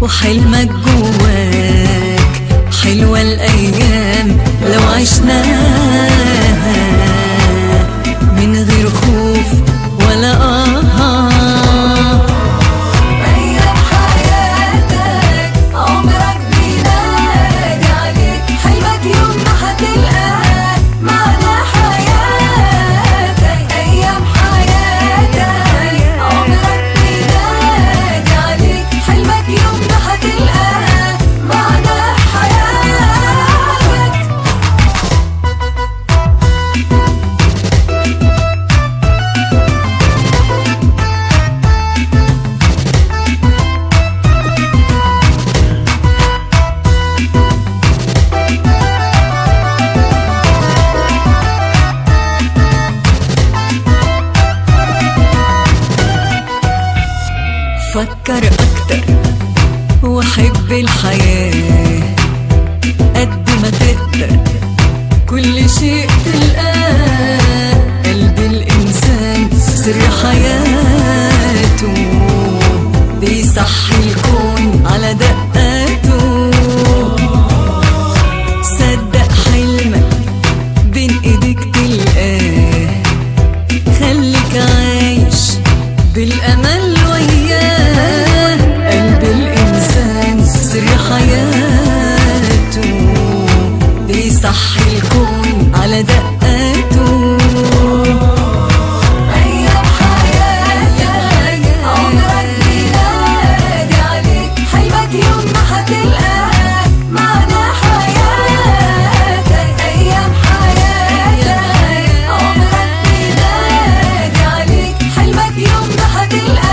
وحلمك جواك، حلوة الأيام لو عشناها من غير خوف ولا أيام حياتك عمرك بينادي عليك، حلمك يوم ما هتلقاه معنى حياتك. أيام حياتك عمرك بينادي عليك، حلمك يوم ما هتلقاه معنى حياتك. فكر أكتر وحب الحياة قد ما تقدر، كل شيء تلقاه. قلب الإنسان سر حياته، بيصحي الكون على دقاته. صدق حلمك بين ايديك تلقاه، خليك عايش بالأمل وياه. قلب الإنسان سر حياته، بيصحي الكون على دقاته. أيام حياتك عمرك بينادي عليك، حلمك يوم ما هتلقاه معنى حياتك. أيام حياتك عمرك بينادي عليك، حلمك يوم ما هتلقاه